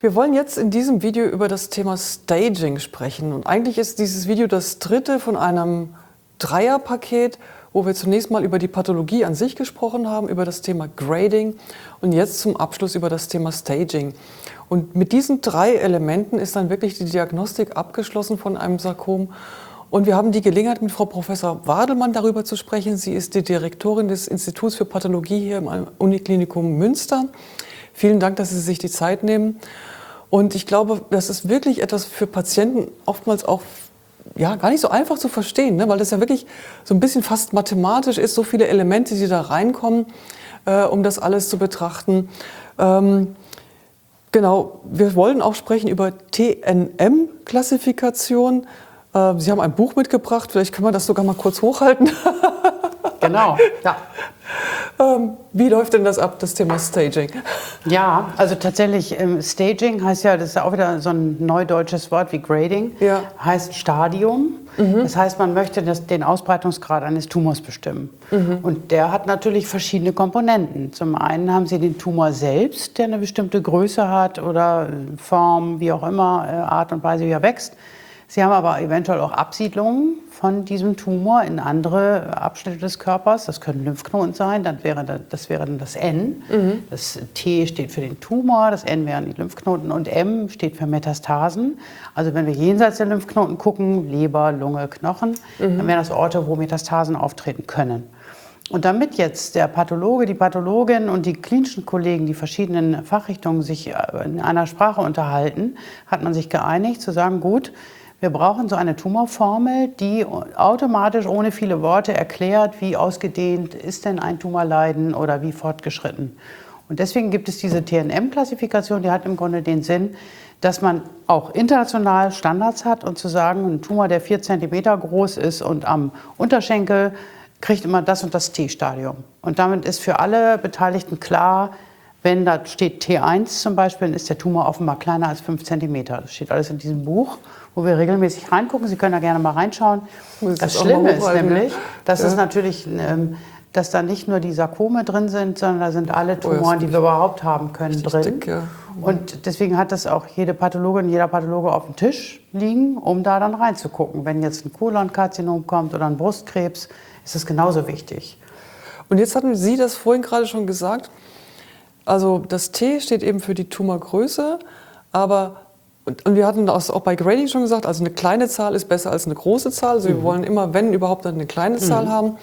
Wir wollen jetzt in diesem Video über das Thema Staging sprechen. Und eigentlich ist dieses Video das dritte von einem Dreierpaket, wo wir zunächst mal über die Pathologie an sich gesprochen haben, über das Thema Grading und jetzt zum Abschluss über das Thema Staging. Und mit diesen drei Elementen ist dann wirklich die Diagnostik abgeschlossen von einem Sarkom. Und wir haben die Gelegenheit, mit Frau Professor Wadelmann darüber zu sprechen. Sie ist die Direktorin des Instituts für Pathologie hier im Uniklinikum Münster. Vielen Dank, dass Sie sich die Zeit nehmen. Und ich glaube, das ist wirklich etwas für Patienten oftmals auch gar nicht so einfach zu verstehen, ne? Weil das ja wirklich so ein bisschen fast mathematisch ist, so viele Elemente, die da reinkommen, um das alles zu betrachten. Genau, wir wollen auch sprechen über TNM-Klassifikation. Sie haben ein Buch mitgebracht, vielleicht können wir das sogar mal kurz hochhalten. Genau, ja. Wie läuft denn das ab, das Thema Staging? Ja, also tatsächlich, Staging heißt ja, das ist auch wieder so ein neudeutsches Wort wie Grading, heißt Stadium. Das heißt, man möchte den Ausbreitungsgrad eines Tumors bestimmen. Und der hat natürlich verschiedene Komponenten. Zum einen haben Sie den Tumor selbst, der eine bestimmte Größe hat oder Form, wie auch immer, Art und Weise, wie er wächst. Sie haben aber eventuell auch Absiedlungen von diesem Tumor in andere Abschnitte des Körpers. Das können Lymphknoten sein, das wäre dann das N. Das T steht für den Tumor, das N wären die Lymphknoten und M steht für Metastasen. Also wenn wir jenseits der Lymphknoten gucken, Leber, Lunge, Knochen, dann wären das Orte, wo Metastasen auftreten können. Und damit jetzt der Pathologe, die Pathologin und die klinischen Kollegen, die verschiedenen Fachrichtungen sich in einer Sprache unterhalten, hat man sich geeinigt zu sagen, gut, wir brauchen so eine Tumorformel, die automatisch ohne viele Worte erklärt, wie ausgedehnt ist denn ein Tumorleiden oder wie fortgeschritten. Und deswegen gibt es diese TNM-Klassifikation, die hat im Grunde den Sinn, dass man auch international Standards hat und zu sagen, ein Tumor, der 4 cm groß ist und am Unterschenkel kriegt immer das und das T-Stadium. Und damit ist für alle Beteiligten klar, wenn da steht T1 zum Beispiel, dann ist der Tumor offenbar kleiner als 5 cm. Das steht alles in diesem Buch, wo wir regelmäßig reingucken. Sie können da gerne mal reinschauen. Das Schlimme ist nämlich, dass es natürlich, dass da nicht nur die Sarkome drin sind, sondern da sind alle Tumoren, die wir überhaupt haben können, drin. Dick, ja. Und deswegen hat das auch jede Pathologin, jeder Pathologe auf dem Tisch liegen, um da dann reinzugucken. Wenn jetzt ein Kolonkarzinom kommt oder ein Brustkrebs, ist das genauso wichtig. Und jetzt hatten Sie das vorhin gerade schon gesagt. Also das T steht eben für die Tumorgröße, aber und wir hatten das auch bei Grading schon gesagt, also eine kleine Zahl ist besser als eine große Zahl. Also wir wollen immer, wenn überhaupt, dann eine kleine Zahl haben.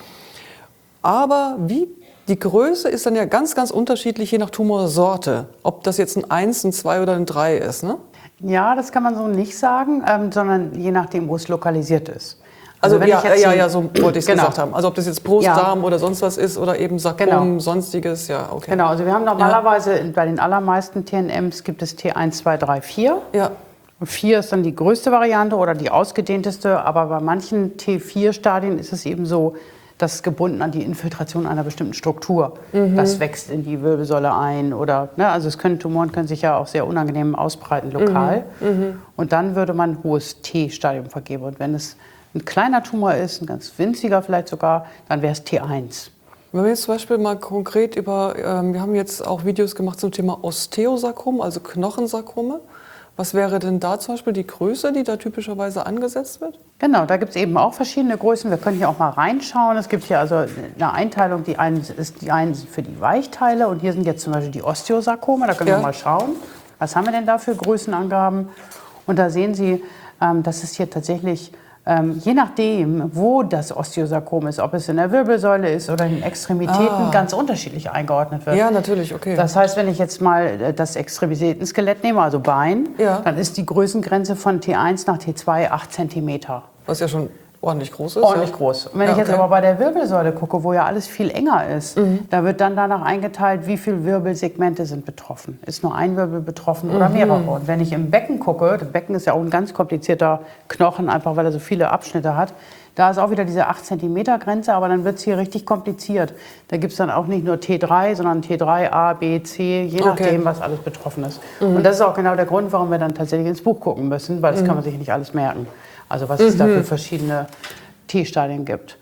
Aber die Größe ist dann ja ganz, ganz unterschiedlich, je nach Tumorsorte. Ob das jetzt ein 1, ein 2 oder ein 3 ist, ne? Ja, das kann man so nicht sagen, sondern je nachdem, wo es lokalisiert ist. Also wenn so wollte ich es gesagt haben. Also ob das jetzt Brust, Darm oder sonst was ist oder eben Sarkom, sonstiges, okay. Genau, also wir haben normalerweise bei den allermeisten TNMs gibt es T1, 2, 3, 4. Ja. Und 4 ist dann die größte Variante oder die ausgedehnteste, aber bei manchen T4-Stadien ist es eben so, dass es gebunden an die Infiltration einer bestimmten Struktur. Das wächst in die Wirbelsäule ein oder, also Tumoren können sich ja auch sehr unangenehm ausbreiten lokal. Und dann würde man ein hohes T-Stadium vergeben. Und wenn es ein kleiner Tumor ist, ein ganz winziger vielleicht sogar, dann wäre es T1. Wenn wir jetzt zum Beispiel mal konkret wir haben jetzt auch Videos gemacht zum Thema Osteosarkom, also Knochensarkome. Was wäre denn da zum Beispiel die Größe, die da typischerweise angesetzt wird? Genau, da gibt es eben auch verschiedene Größen. Wir können hier auch mal reinschauen. Es gibt hier also eine Einteilung, die eine ist die eine für die Weichteile und hier sind jetzt zum Beispiel die Osteosarkome. Da können wir mal schauen, was haben wir denn da für Größenangaben. Und da sehen Sie, dass es hier tatsächlich je nachdem, wo das Osteosarkom ist, ob es in der Wirbelsäule ist oder in den Extremitäten, ganz unterschiedlich eingeordnet wird. Ja, natürlich, okay. Das heißt, wenn ich jetzt mal das Extremitätenskelett nehme, also Bein, dann ist die Größengrenze von T1 nach T2 8 cm. Was ja schon ordentlich groß ist. Ordentlich groß. Und wenn ich jetzt aber bei der Wirbelsäule gucke, wo ja alles viel enger ist, da wird dann danach eingeteilt, wie viele Wirbelsegmente sind betroffen. Ist nur ein Wirbel betroffen oder mehrere? Und wenn ich im Becken gucke, das Becken ist ja auch ein ganz komplizierter Knochen, einfach weil er so viele Abschnitte hat, da ist auch wieder diese 8 cm Grenze, aber dann wird es hier richtig kompliziert. Da gibt es dann auch nicht nur T3, sondern T3, A, B, C, je nachdem, was alles betroffen ist. Und das ist auch genau der Grund, warum wir dann tatsächlich ins Buch gucken müssen, weil das kann man sich nicht alles merken. Also was es da für verschiedene T-Stadien gibt.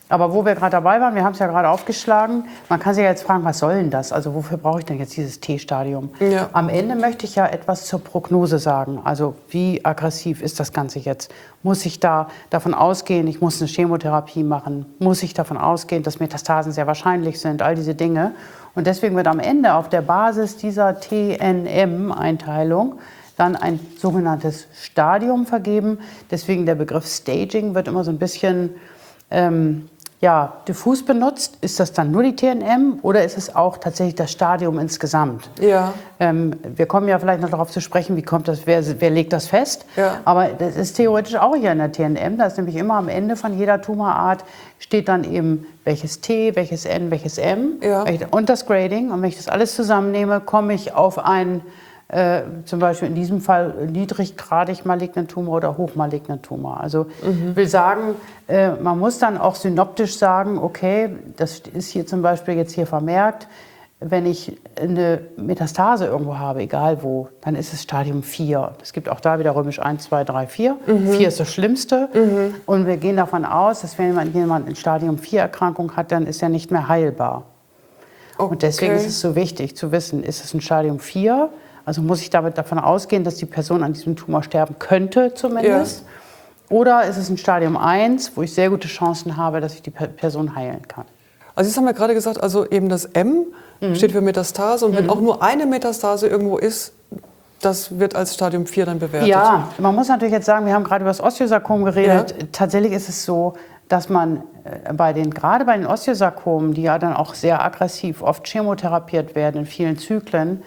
Aber wo wir gerade dabei waren, wir haben es ja gerade aufgeschlagen, man kann sich ja jetzt fragen, was soll denn das? Also wofür brauche ich denn jetzt dieses T-Stadium? Ja. Am Ende möchte ich ja etwas zur Prognose sagen. Also wie aggressiv ist das Ganze jetzt? Muss ich davon ausgehen, ich muss eine Chemotherapie machen? Muss ich davon ausgehen, dass Metastasen sehr wahrscheinlich sind? All diese Dinge. Und deswegen wird am Ende auf der Basis dieser TNM-Einteilung dann ein sogenanntes Stadium vergeben. Deswegen der Begriff Staging wird immer so ein bisschen diffus benutzt. Ist das dann nur die TNM oder ist es auch tatsächlich das Stadium insgesamt? Ja. Wir kommen ja vielleicht noch darauf zu sprechen, wie kommt das, wer legt das fest? Ja. Aber das ist theoretisch auch hier in der TNM. Da ist nämlich immer am Ende von jeder Tumorart steht dann eben welches T, welches N, welches M und das Grading. Und wenn ich das alles zusammennehme, komme ich auf einen zum Beispiel in diesem Fall niedriggradig malignen Tumor oder hochmalignen Tumor. Also will sagen, man muss dann auch synoptisch sagen, okay, das ist hier zum Beispiel jetzt hier vermerkt, wenn ich eine Metastase irgendwo habe, egal wo, dann ist es Stadium 4. Es gibt auch da wieder römisch 1, 2, 3, 4. 4 ist das Schlimmste. Und wir gehen davon aus, dass wenn jemand eine Stadium 4 Erkrankung hat, dann ist er nicht mehr heilbar. Okay. Und deswegen ist es so wichtig zu wissen, ist es ein Stadium 4? Also muss ich damit davon ausgehen, dass die Person an diesem Tumor sterben könnte zumindest? Ja. Oder ist es ein Stadium 1, wo ich sehr gute Chancen habe, dass ich die Person heilen kann? Also jetzt haben wir gerade gesagt, also eben das M steht für Metastase und wenn auch nur eine Metastase irgendwo ist, das wird als Stadium 4 dann bewertet. Ja, man muss natürlich jetzt sagen, wir haben gerade über das Osteosarkom geredet. Ja. Tatsächlich ist es so, dass man gerade bei den Osteosarkomen, die ja dann auch sehr aggressiv oft chemotherapiert werden in vielen Zyklen,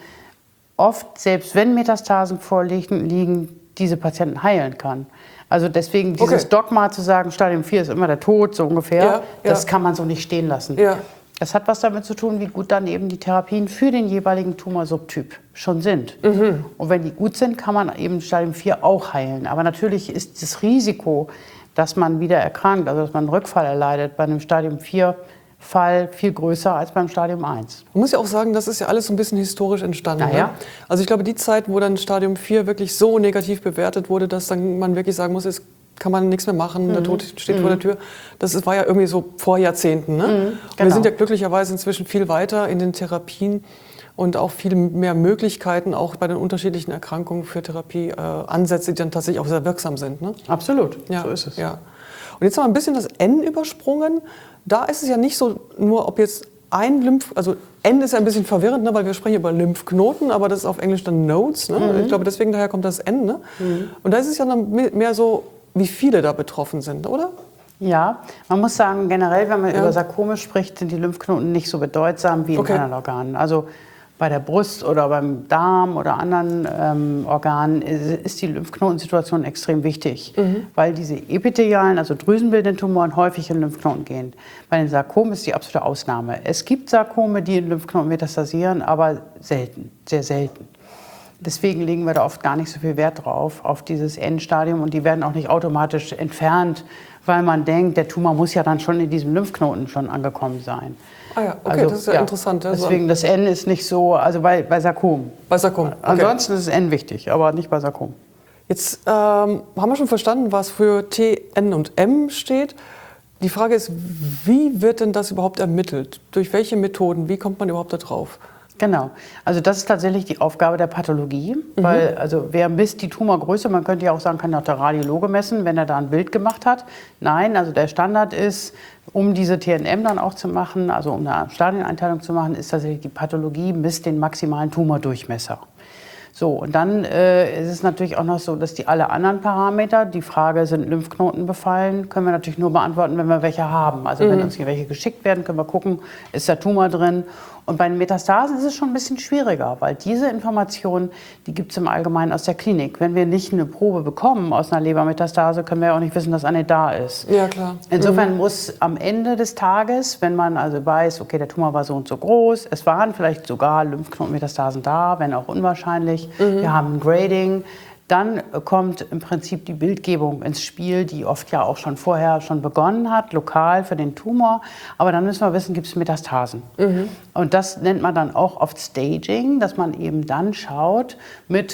oft, selbst wenn Metastasen vorliegen, diese Patienten heilen kann. Also deswegen dieses Dogma zu sagen, Stadium 4 ist immer der Tod, so ungefähr, das kann man so nicht stehen lassen. Ja. Das hat was damit zu tun, wie gut dann eben die Therapien für den jeweiligen Tumorsubtyp schon sind. Und wenn die gut sind, kann man eben Stadium 4 auch heilen. Aber natürlich ist das Risiko, dass man wieder erkrankt, also dass man einen Rückfall erleidet bei einem Stadium 4 Fall viel größer als beim Stadium 1. Man muss ja auch sagen, das ist ja alles so ein bisschen historisch entstanden. Ja. Ne? Also ich glaube, die Zeit, wo dann Stadium 4 wirklich so negativ bewertet wurde, dass dann man wirklich sagen muss, jetzt kann man nichts mehr machen, der Tod steht vor der Tür. Das war ja irgendwie so vor Jahrzehnten. Ne? Genau. Wir sind ja glücklicherweise inzwischen viel weiter in den Therapien und auch viel mehr Möglichkeiten, auch bei den unterschiedlichen Erkrankungen für Therapieansätze, die dann tatsächlich auch sehr wirksam sind. Ne? Absolut, ja, so ist es. Ja. Und jetzt haben wir ein bisschen das N übersprungen. Da ist es ja nicht so, nur ob jetzt also N ist ja ein bisschen verwirrend, ne, weil wir sprechen über Lymphknoten, aber das ist auf Englisch dann Nodes. Ne? Ich glaube, deswegen daher kommt das N. Ne? Und da ist es ja dann mehr so, wie viele da betroffen sind, oder? Ja, man muss sagen, generell, wenn man über Sarkome spricht, sind die Lymphknoten nicht so bedeutsam wie in anderen Organen. Also bei der Brust oder beim Darm oder anderen Organen ist die Lymphknotensituation extrem wichtig, weil diese epithelialen, also drüsenbildenden Tumoren häufig in Lymphknoten gehen. Bei den Sarkomen ist die absolute Ausnahme. Es gibt Sarkome, die in Lymphknoten metastasieren, aber selten, sehr selten. Deswegen legen wir da oft gar nicht so viel Wert drauf, auf dieses Endstadium, und die werden auch nicht automatisch entfernt, weil man denkt, der Tumor muss ja dann schon in diesem Lymphknoten schon angekommen sein. Ah ja, okay, also, das ist ja interessant. Ja, deswegen das N ist nicht so, also bei Sarkom. Bei Sarkom, okay. Ansonsten ist das N wichtig, aber nicht bei Sarkom. Jetzt haben wir schon verstanden, was für T, N und M steht. Die Frage ist, wie wird denn das überhaupt ermittelt? Durch welche Methoden? Wie kommt man überhaupt da drauf? Genau, also das ist tatsächlich die Aufgabe der Pathologie, weil also wer misst die Tumorgröße? Man könnte ja auch sagen, kann auch der Radiologe messen, wenn er da ein Bild gemacht hat. Nein, also der Standard ist, um diese TNM dann auch zu machen, also um eine Stadieneinteilung zu machen, ist tatsächlich die Pathologie misst den maximalen Tumordurchmesser. So, und dann ist es natürlich auch noch so, dass die alle anderen Parameter, die Frage, sind Lymphknoten befallen, können wir natürlich nur beantworten, wenn wir welche haben. Also wenn uns hier welche geschickt werden, können wir gucken, ist der Tumor drin. Und bei den Metastasen ist es schon ein bisschen schwieriger, weil diese Informationen, die gibt es im Allgemeinen aus der Klinik. Wenn wir nicht eine Probe bekommen aus einer Lebermetastase, können wir ja auch nicht wissen, dass eine da ist. Ja, klar. Insofern muss am Ende des Tages, wenn man also weiß, okay, der Tumor war so und so groß, es waren vielleicht sogar Lymphknotenmetastasen da, wenn auch unwahrscheinlich, wir haben ein Grading, dann kommt im Prinzip die Bildgebung ins Spiel, die oft ja auch schon vorher begonnen hat, lokal für den Tumor. Aber dann müssen wir wissen, gibt es Metastasen. Und das nennt man dann auch oft Staging, dass man eben dann schaut mit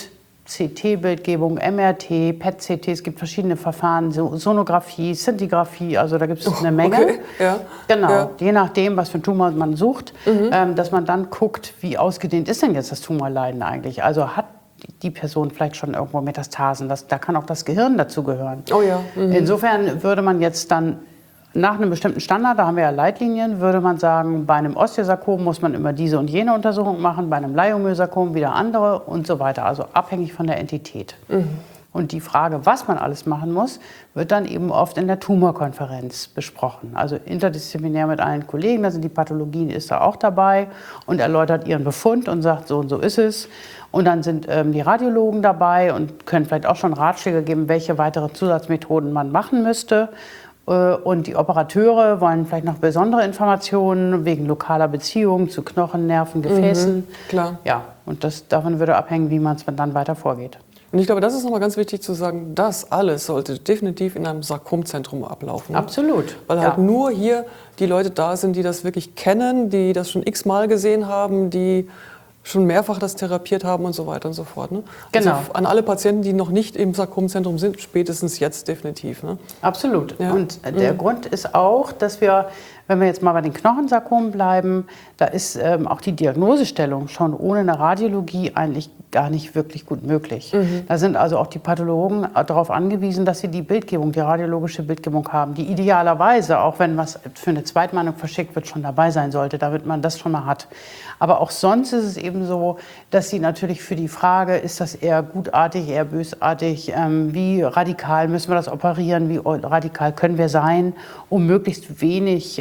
CT-Bildgebung, MRT, PET-CT, es gibt verschiedene Verfahren, Sonographie, Szintigraphie, also da gibt es eine Menge. Okay. Ja. Genau, ja. je nachdem, was für einen Tumor man sucht, dass man dann guckt, wie ausgedehnt ist denn jetzt das Tumorleiden eigentlich. Also hat die Person vielleicht schon irgendwo Metastasen, da kann auch das Gehirn dazu gehören. Oh ja. Insofern würde man jetzt dann nach einem bestimmten Standard, da haben wir ja Leitlinien, würde man sagen, bei einem Osteosarkom muss man immer diese und jene Untersuchung machen, bei einem Leiomyosarkom wieder andere und so weiter, also abhängig von der Entität. Und die Frage, was man alles machen muss, wird dann eben oft in der Tumorkonferenz besprochen. Also interdisziplinär mit allen Kollegen, da sind die Pathologien, ist da auch dabei und erläutert ihren Befund und sagt, so und so ist es. Und dann sind die Radiologen dabei und können vielleicht auch schon Ratschläge geben, welche weiteren Zusatzmethoden man machen müsste. Und die Operateure wollen vielleicht noch besondere Informationen wegen lokaler Beziehungen zu Knochen, Nerven, Gefäßen. Klar. Ja, und davon würde abhängen, wie man es dann weiter vorgeht. Und ich glaube, das ist nochmal ganz wichtig zu sagen, das alles sollte definitiv in einem Sarkomzentrum ablaufen. Absolut. Weil halt nur hier die Leute da sind, die das wirklich kennen, die das schon x-mal gesehen haben, die schon mehrfach das therapiert haben und so weiter und so fort. Ne? Genau. Also an alle Patienten, die noch nicht im Sarkomzentrum sind, spätestens jetzt definitiv. Ne? Absolut. Ja. Und der Grund ist auch, dass wir, wenn wir jetzt mal bei den Knochensarkomen bleiben, da ist auch die Diagnosestellung schon ohne eine Radiologie eigentlich gar nicht wirklich gut möglich. Da sind also auch die Pathologen darauf angewiesen, dass sie die Bildgebung, die radiologische Bildgebung haben, die idealerweise, auch wenn was für eine Zweitmeinung verschickt wird, schon dabei sein sollte, damit man das schon mal hat. Aber auch sonst ist es eben so, dass sie natürlich für die Frage, ist das eher gutartig, eher bösartig, wie radikal müssen wir das operieren, wie radikal können wir sein, um möglichst wenig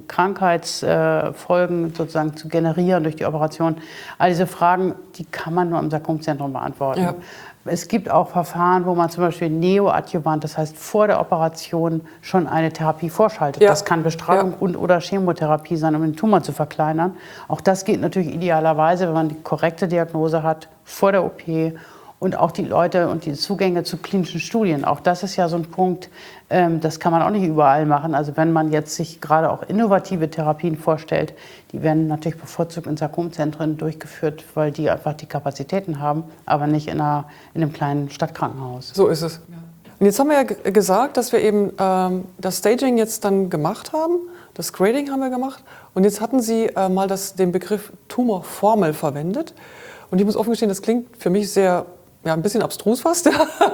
Krankheitsfolgen sozusagen zu generieren durch die Operation. All diese Fragen, die kann man nur im Sarkomzentrum beantworten. Ja. Es gibt auch Verfahren, wo man zum Beispiel neoadjuvant, das heißt vor der Operation schon eine Therapie vorschaltet. Ja. Das kann Bestrahlung und/oder Chemotherapie sein, um den Tumor zu verkleinern. Auch das geht natürlich idealerweise, wenn man die korrekte Diagnose hat vor der OP. Und auch die Leute und die Zugänge zu klinischen Studien. Auch das ist ja so ein Punkt, das kann man auch nicht überall machen. Also wenn man jetzt sich gerade auch innovative Therapien vorstellt, die werden natürlich bevorzugt in Sarkomzentren durchgeführt, weil die einfach die Kapazitäten haben, aber nicht in einem kleinen Stadtkrankenhaus. So ist es. Und jetzt haben wir ja gesagt, dass wir eben das Staging jetzt dann gemacht haben, das Grading haben wir gemacht. Und jetzt hatten Sie mal den Begriff Tumorformel verwendet. Und ich muss offen gestehen, das klingt für mich sehr... Ja, ein bisschen abstrus fast.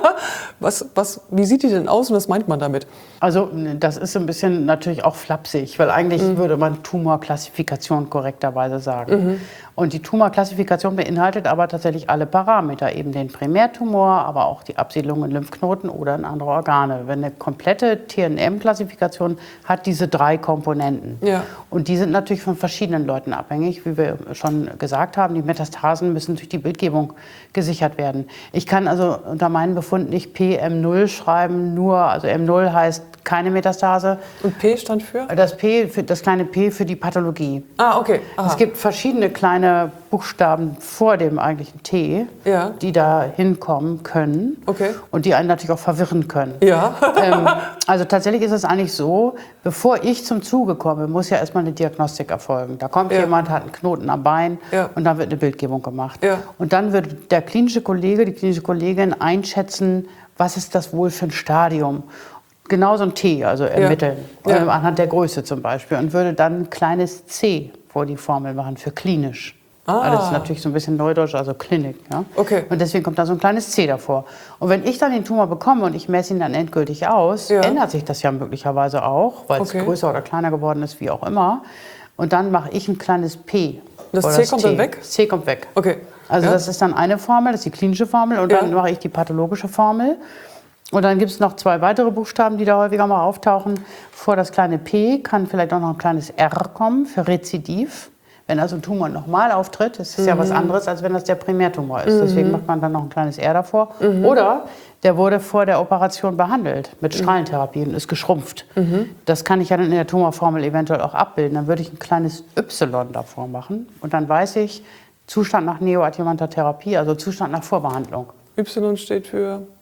Wie sieht die denn aus und was meint man damit? Also das ist ein bisschen natürlich auch flapsig, weil eigentlich würde man Tumorklassifikation korrekterweise sagen. Und die Tumorklassifikation beinhaltet aber tatsächlich alle Parameter, eben den Primärtumor, aber auch die Absiedlung in Lymphknoten oder in andere Organe. Wenn eine komplette TNM-Klassifikation hat diese 3 Komponenten. Ja. Und die sind natürlich von verschiedenen Leuten abhängig, wie wir schon gesagt haben. Die Metastasen müssen durch die Bildgebung gesichert werden. Ich kann also unter meinen Befund nicht PM0 schreiben, also M0 heißt keine Metastase. Und P stand für? Das kleine P für die Pathologie. Ah, okay. Aha. Es gibt verschiedene kleine Buchstaben vor dem eigentlichen T, die da hinkommen können und die einen natürlich auch verwirren können. Ja. Also tatsächlich ist es eigentlich so, bevor ich zum Zuge komme, muss ja erstmal eine Diagnostik erfolgen. Da kommt jemand, hat einen Knoten am Bein und dann wird eine Bildgebung gemacht. Ja. Und dann wird der klinische Kollege, die klinische Kollegin einschätzen, was ist das wohl für ein Stadium. Genau so ein T, also ermitteln, anhand der Größe zum Beispiel. Und würde dann ein kleines C vor die Formel machen für klinisch. Das ist natürlich so ein bisschen neudeutsch, also Klinik. Ja? Okay. Und deswegen kommt da so ein kleines C davor. Und wenn ich dann den Tumor bekomme und ich messe ihn dann endgültig aus, ändert sich das ja möglicherweise auch, weil es größer oder kleiner geworden ist, wie auch immer. Und dann mache ich ein kleines P. Das C kommt dann weg? C kommt weg. Okay. Also das ist dann eine Formel, das ist die klinische Formel. Und dann mache ich die pathologische Formel. Und dann gibt es noch 2 weitere Buchstaben, die da häufiger mal auftauchen. Vor das kleine P kann vielleicht auch noch ein kleines R kommen für Rezidiv. Wenn also ein Tumor nochmal auftritt, ist es ja was anderes, als wenn das der Primärtumor ist. Deswegen macht man dann noch ein kleines R davor. Oder der wurde vor der Operation behandelt mit Strahlentherapie und ist geschrumpft. Das kann ich ja dann in der Tumorformel eventuell auch abbilden. Dann würde ich ein kleines Y davor machen. Und dann weiß ich, Zustand nach neoadjuvanter Therapie, also Zustand nach Vorbehandlung. Y steht für?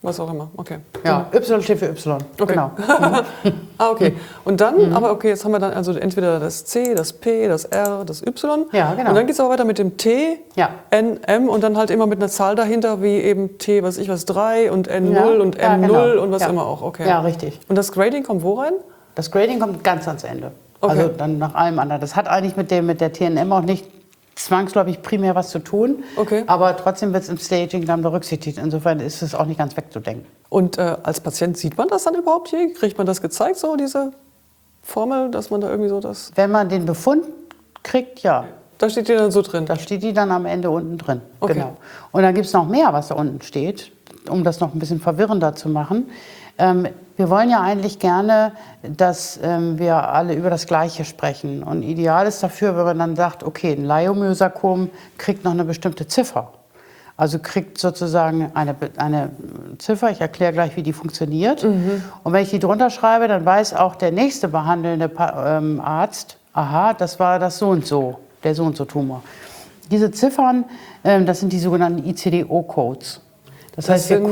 Was auch immer, okay. Ja, Y steht für Y, okay. Genau. Okay. Und dann, aber okay, jetzt haben wir dann also entweder das C, das P, das R, das Y. Ja, genau. Und dann geht es aber weiter mit dem T, N, M und dann halt immer mit einer Zahl dahinter, wie eben T, 3 und N0 und M0 und was immer auch, okay. Ja, richtig. Und das Grading kommt wo rein? Das Grading kommt ganz ans Ende. Okay. Also dann nach allem anderen. Das hat eigentlich mit der TNM auch nicht zwangsläufig primär was zu tun, aber trotzdem wird es im Staging dann berücksichtigt. Insofern ist es auch nicht ganz wegzudenken. Und als Patient sieht man das dann überhaupt hier? Kriegt man das gezeigt, so diese Formel, dass man da irgendwie so das... Wenn man den Befund kriegt, ja. Da steht die dann so drin? Da steht die dann am Ende unten drin, okay. Genau. Und dann gibt es noch mehr, was da unten steht, um das noch ein bisschen verwirrender zu machen. Wir wollen ja eigentlich gerne, dass wir alle über das Gleiche sprechen. Und ideal ist dafür, wenn man dann sagt, okay, ein Leiomyosarkom kriegt noch eine bestimmte Ziffer. Also kriegt sozusagen eine Ziffer, ich erkläre gleich, wie die funktioniert. Und wenn ich die drunter schreibe, dann weiß auch der nächste behandelnde Arzt, aha, das war das so und so, der so und so Tumor. Diese Ziffern, das sind die sogenannten ICD-O-Codes. Das heißt, wir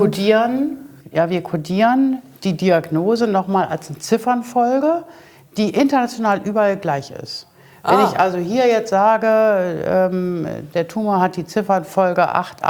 kodieren die Diagnose nochmal als eine Ziffernfolge, die international überall gleich ist. Wenn ich also hier jetzt sage, der Tumor hat die Ziffernfolge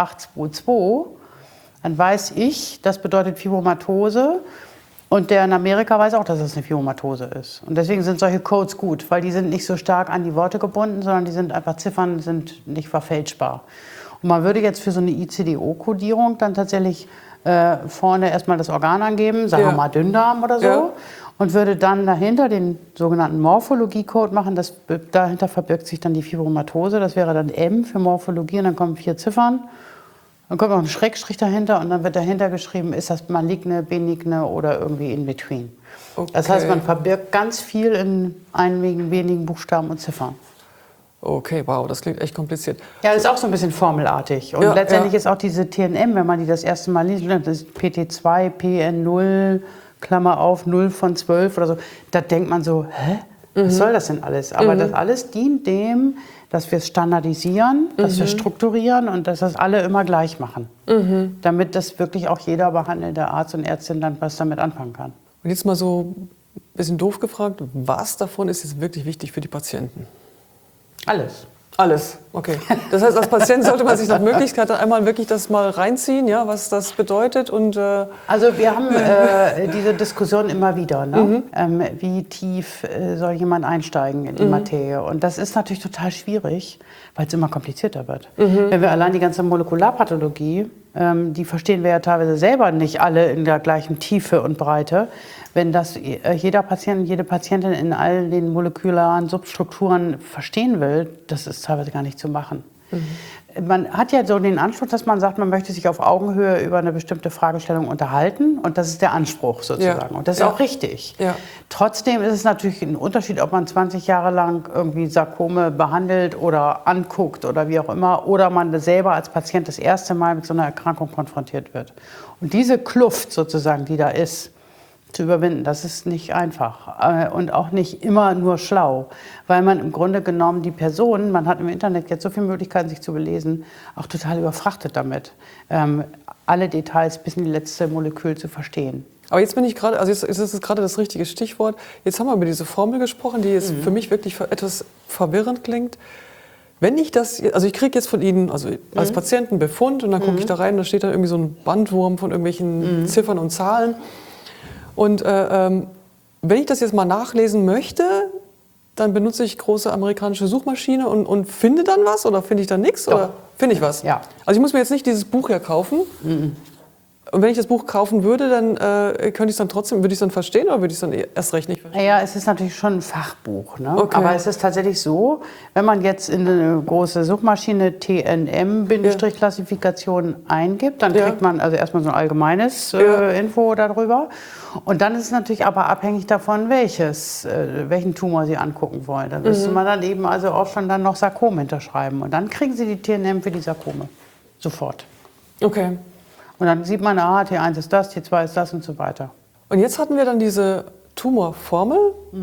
8822, dann weiß ich, das bedeutet Fibromatose. Und der in Amerika weiß auch, dass es eine Fibromatose ist. Und deswegen sind solche Codes gut, weil die sind nicht so stark an die Worte gebunden, sondern die sind einfach Ziffern, sind nicht verfälschbar. Und man würde jetzt für so eine ICD-O-Kodierung dann tatsächlich vorne erstmal das Organ angeben, sagen wir mal Dünndarm oder so. Ja. Und würde dann dahinter den sogenannten Morphologie-Code machen. Dahinter verbirgt sich dann die Fibromatose. Das wäre dann M für Morphologie und dann kommen 4 Ziffern. Dann kommt noch ein Schrägstrich dahinter und dann wird dahinter geschrieben, ist das maligne, benigne oder irgendwie in between. Okay. Das heißt, man verbirgt ganz viel in einigen wenigen Buchstaben und Ziffern. Okay, wow, das klingt echt kompliziert. Ja, das ist auch so ein bisschen formelartig. Und letztendlich ist auch diese TNM, wenn man die das erste Mal liest, das ist PT2, PN0, Klammer auf, 0 von 12 oder so, da denkt man so, hä? Was soll das denn alles? Aber das alles dient dem, dass wir es standardisieren, dass wir strukturieren und dass das alle immer gleich machen. Damit das wirklich auch jeder behandelnde Arzt und Ärztin dann was damit anfangen kann. Und jetzt mal so ein bisschen doof gefragt, was davon ist jetzt wirklich wichtig für die Patienten? Alles. Alles, okay. Das heißt, als Patient sollte man sich nach Möglichkeit einmal wirklich das mal reinziehen, ja, was das bedeutet. Und, also wir haben diese Diskussion immer wieder, ne? Wie tief soll jemand einsteigen in die Materie? Und das ist natürlich total schwierig, weil es immer komplizierter wird. Wenn wir allein die ganze Molekularpathologie, die verstehen wir ja teilweise selber nicht alle in der gleichen Tiefe und Breite. Wenn das jeder Patient, jede Patientin in all den molekularen Substrukturen verstehen will, das ist teilweise gar nicht zu machen. Man hat ja so den Anspruch, dass man sagt, man möchte sich auf Augenhöhe über eine bestimmte Fragestellung unterhalten und das ist der Anspruch sozusagen. Und das ist auch richtig. Trotzdem ist es natürlich ein Unterschied, ob man 20 Jahre lang irgendwie Sarkome behandelt oder anguckt oder wie auch immer oder man selber als Patient das erste Mal mit so einer Erkrankung konfrontiert wird. Und diese Kluft sozusagen, die da ist, zu überwinden, das ist nicht einfach und auch nicht immer nur schlau, weil man im Grunde genommen die Person, man hat im Internet jetzt so viele Möglichkeiten, sich zu belesen, auch total überfrachtet damit, alle Details bis in die letzte Molekül zu verstehen. Aber jetzt bin ich gerade, also jetzt ist es gerade das richtige Stichwort, jetzt haben wir über diese Formel gesprochen, die jetzt für mich wirklich etwas verwirrend klingt. Wenn ich das, also ich kriege jetzt von Ihnen, also als Patient einen Befund und dann gucke ich da rein, da steht dann irgendwie so ein Bandwurm von irgendwelchen Ziffern und Zahlen. Und wenn ich das jetzt mal nachlesen möchte, dann benutze ich große amerikanische Suchmaschine und finde dann was oder finde ich dann nichts? Oder finde ich was? Ja. Also ich muss mir jetzt nicht dieses Buch hier kaufen. Und wenn ich das Buch kaufen würde, dann könnte ich es dann trotzdem, würde ich es dann verstehen oder würde ich es dann erst recht nicht verstehen? Ja, es ist natürlich schon ein Fachbuch. Ne? Okay. Aber es ist tatsächlich so, wenn man jetzt in eine große Suchmaschine TNM-Klassifikation eingibt, dann kriegt man also erstmal so ein allgemeines Info darüber. Und dann ist es natürlich aber abhängig davon, welchen Tumor Sie angucken wollen. Da müsste man dann eben also auch schon dann noch Sarkom hinterschreiben. Und dann kriegen Sie die TNM für die Sarkome. Sofort. Okay. Und dann sieht man, T1 ist das, T2 ist das und so weiter. Und jetzt hatten wir dann diese Tumorformel.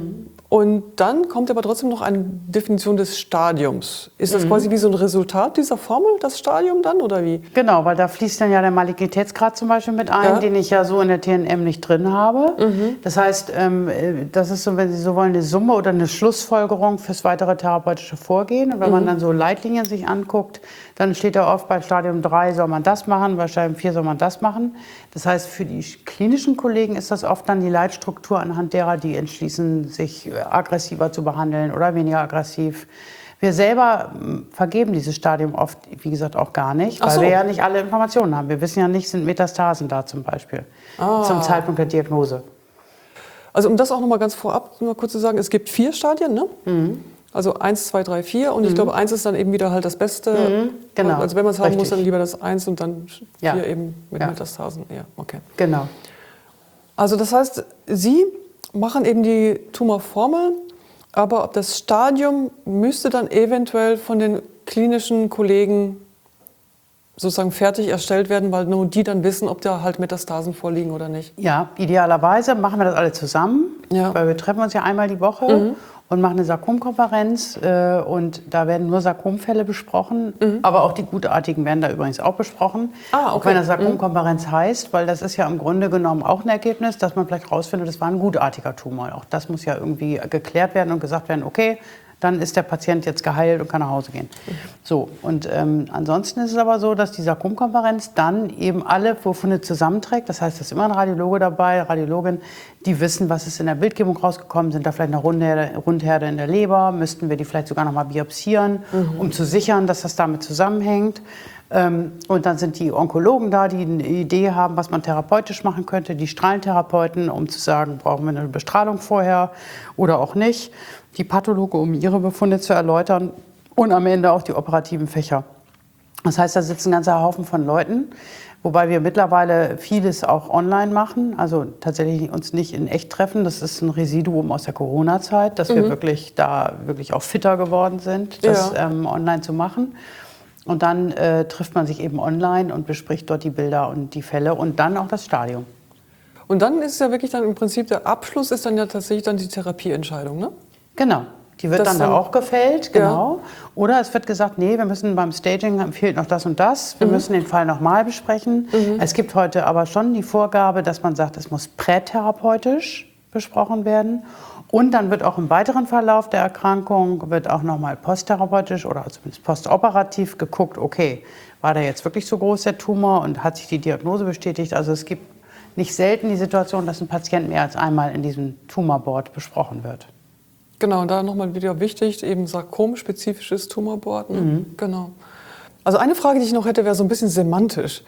Und dann kommt aber trotzdem noch eine Definition des Stadiums. Ist das quasi wie so ein Resultat dieser Formel, das Stadium dann, oder wie? Genau, weil da fließt dann ja der Malignitätsgrad zum Beispiel mit ein, den ich ja so in der TNM nicht drin habe. Das heißt, das ist so, wenn Sie so wollen, eine Summe oder eine Schlussfolgerung fürs weitere therapeutische Vorgehen. Und wenn man dann so Leitlinien sich anguckt, dann steht da oft, bei Stadium 3 soll man das machen, bei Stadium 4 soll man das machen. Das heißt, für die klinischen Kollegen ist das oft dann die Leitstruktur, anhand derer die entschließen, sich aggressiver zu behandeln oder weniger aggressiv. Wir selber vergeben dieses Stadium oft, wie gesagt, auch gar nicht, weil wir ja nicht alle Informationen haben. Wir wissen ja nicht, sind Metastasen da zum Beispiel zum Zeitpunkt der Diagnose. Also um das auch noch mal ganz vorab nur kurz zu sagen, es gibt 4 Stadien, ne? Also 1, 2, 3, 4 und ich glaube 1 ist dann eben wieder halt das Beste. Genau. Also wenn man es haben muss, dann lieber das 1 und dann 4 eben mit Metastasen. Ja, okay. Genau. Also das heißt, Sie machen eben die Tumorformel, aber das Stadium müsste dann eventuell von den klinischen Kollegen sozusagen fertig erstellt werden, weil nur die dann wissen, ob da halt Metastasen vorliegen oder nicht. Ja, idealerweise machen wir das alle zusammen, weil wir treffen uns ja einmal die Woche und machen eine Sarkomkonferenz und da werden nur Sarkomfälle besprochen, aber auch die gutartigen werden da übrigens auch besprochen. Auch wenn das Sarkomkonferenz heißt, weil das ist ja im Grunde genommen auch ein Ergebnis, dass man vielleicht rausfindet, das war ein gutartiger Tumor. Auch das muss ja irgendwie geklärt werden und gesagt werden, okay, dann ist der Patient jetzt geheilt und kann nach Hause gehen. So, und ansonsten ist es aber so, dass die Sarkomkonferenz dann eben alle Befunde zusammenträgt. Das heißt, es ist immer ein Radiologe dabei, Radiologin, die wissen, was ist in der Bildgebung rausgekommen. Sind da vielleicht noch Rundherde in der Leber? Müssten wir die vielleicht sogar noch mal biopsieren, um zu sichern, dass das damit zusammenhängt? Und dann sind die Onkologen da, die eine Idee haben, was man therapeutisch machen könnte. Die Strahlentherapeuten, um zu sagen, brauchen wir eine Bestrahlung vorher oder auch nicht. Die Pathologe, um ihre Befunde zu erläutern. Und am Ende auch die operativen Fächer. Das heißt, da sitzen ein ganzer Haufen von Leuten. Wobei wir mittlerweile vieles auch online machen. Also tatsächlich uns nicht in echt treffen. Das ist ein Residuum aus der Corona-Zeit, dass wir wirklich auch fitter geworden sind, das online zu machen. Und dann trifft man sich eben online und bespricht dort die Bilder und die Fälle und dann auch das Stadium. Und dann ist ja wirklich dann im Prinzip der Abschluss ist dann ja tatsächlich dann die Therapieentscheidung, ne? Genau. Die wird dann da auch gefällt, genau. Ja. Oder es wird gesagt, nee, wir müssen beim Staging, fehlt noch das und das. Wir müssen den Fall nochmal besprechen. Es gibt heute aber schon die Vorgabe, dass man sagt, es muss prätherapeutisch besprochen werden. Und dann wird auch im weiteren Verlauf der Erkrankung, wird auch nochmal posttherapeutisch oder zumindest postoperativ geguckt, okay, war der jetzt wirklich so groß, der Tumor, und hat sich die Diagnose bestätigt? Also es gibt nicht selten die Situation, dass ein Patient mehr als einmal in diesem Tumorboard besprochen wird. Genau, und da nochmal wieder wichtig, eben sarkomspezifisches Tumorboard. Genau. Also eine Frage, die ich noch hätte, wäre so ein bisschen semantisch.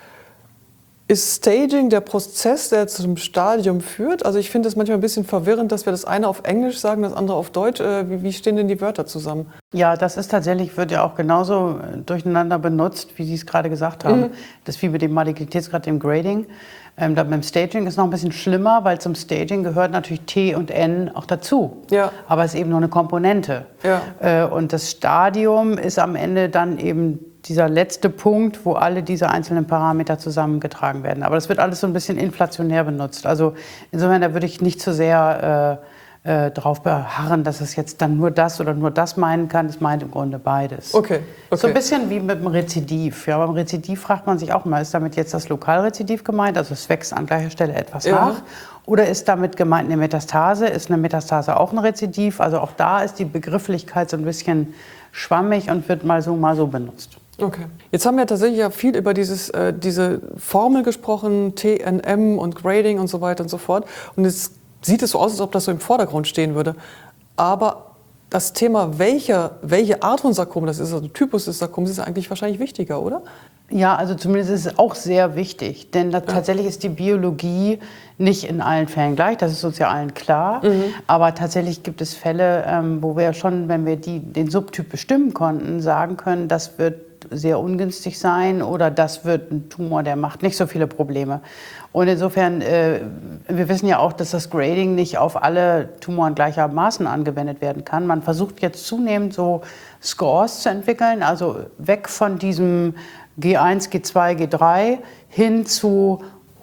Ist Staging der Prozess, der zum Stadium führt? Also ich finde es manchmal ein bisschen verwirrend, dass wir das eine auf Englisch sagen, das andere auf Deutsch. Wie stehen denn die Wörter zusammen? Ja, das ist tatsächlich, wird ja auch genauso durcheinander benutzt, wie Sie es gerade gesagt haben. Das ist wie mit dem Malignitätsgrad, dem Grading. Beim Staging ist es noch ein bisschen schlimmer, weil zum Staging gehört natürlich T und N auch dazu. Ja. Aber es ist eben nur eine Komponente. Ja. Und das Stadium ist am Ende dann eben dieser letzte Punkt, wo alle diese einzelnen Parameter zusammengetragen werden. Aber das wird alles so ein bisschen inflationär benutzt. Also insofern, da würde ich nicht zu sehr drauf beharren, dass es jetzt dann nur das oder nur das meinen kann. Es meint im Grunde beides. Okay. So ein bisschen wie mit dem Rezidiv. Ja, beim Rezidiv fragt man sich auch mal, ist damit jetzt das Lokalrezidiv gemeint, also es wächst an gleicher Stelle etwas nach? Oder ist damit gemeint eine Metastase? Ist eine Metastase auch ein Rezidiv? Also auch da ist die Begrifflichkeit so ein bisschen schwammig und wird mal so benutzt. Okay. Jetzt haben wir tatsächlich ja viel über diese Formel gesprochen, TNM und Grading und so weiter und so fort. Und jetzt sieht es so aus, als ob das so im Vordergrund stehen würde. Aber das Thema, welche Art von Sarkom das ist, also Typus des Sarkoms, ist eigentlich wahrscheinlich wichtiger, oder? Ja, also zumindest ist es auch sehr wichtig, denn tatsächlich ist die Biologie nicht in allen Fällen gleich, das ist uns ja allen klar. Aber tatsächlich gibt es Fälle, wo wir schon, wenn wir den Subtyp bestimmen konnten, sagen können, das wird sehr ungünstig sein oder das wird ein Tumor, der macht nicht so viele Probleme. Und insofern, wir wissen ja auch, dass das Grading nicht auf alle Tumoren gleichermaßen angewendet werden kann. Man versucht jetzt zunehmend so Scores zu entwickeln, also weg von diesem G1, G2, G3 hin zu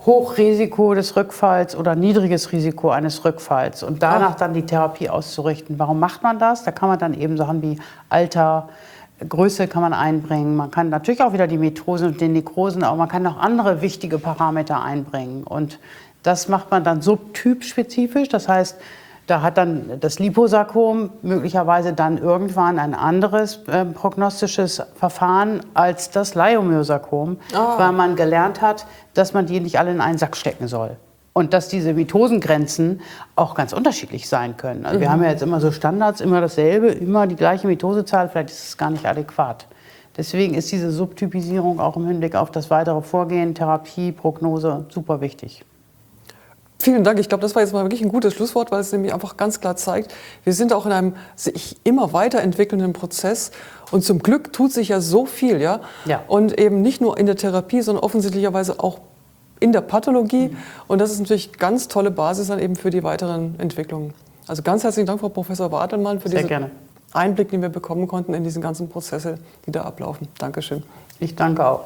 Hochrisiko des Rückfalls oder niedriges Risiko eines Rückfalls und danach dann die Therapie auszurichten. Warum macht man das? Da kann man dann eben Sachen wie Alter, Größe kann man einbringen. Man kann natürlich auch wieder die Metrosen und den Nekrosen, aber man kann auch andere wichtige Parameter einbringen. Und das macht man dann subtypspezifisch. Das heißt, da hat dann das Liposarkom möglicherweise dann irgendwann ein anderes prognostisches Verfahren als das Leiomyosarkom, weil man gelernt hat, dass man die nicht alle in einen Sack stecken soll. Und dass diese Mitosengrenzen auch ganz unterschiedlich sein können. Also wir haben ja jetzt immer so Standards, immer dasselbe, immer die gleiche Mitosezahl, vielleicht ist es gar nicht adäquat. Deswegen ist diese Subtypisierung auch im Hinblick auf das weitere Vorgehen, Therapie, Prognose super wichtig. Vielen Dank. Ich glaube, das war jetzt mal wirklich ein gutes Schlusswort, weil es nämlich einfach ganz klar zeigt, wir sind auch in einem sich immer weiterentwickelnden Prozess. Und zum Glück tut sich ja so viel, ja? Und eben nicht nur in der Therapie, sondern offensichtlicherweise auch in der Pathologie. Und das ist natürlich eine ganz tolle Basis dann eben für die weiteren Entwicklungen. Also ganz herzlichen Dank, Frau Professor Bartelmann, für diesen Einblick, den wir bekommen konnten in diesen ganzen Prozesse, die da ablaufen. Dankeschön. Ich danke auch.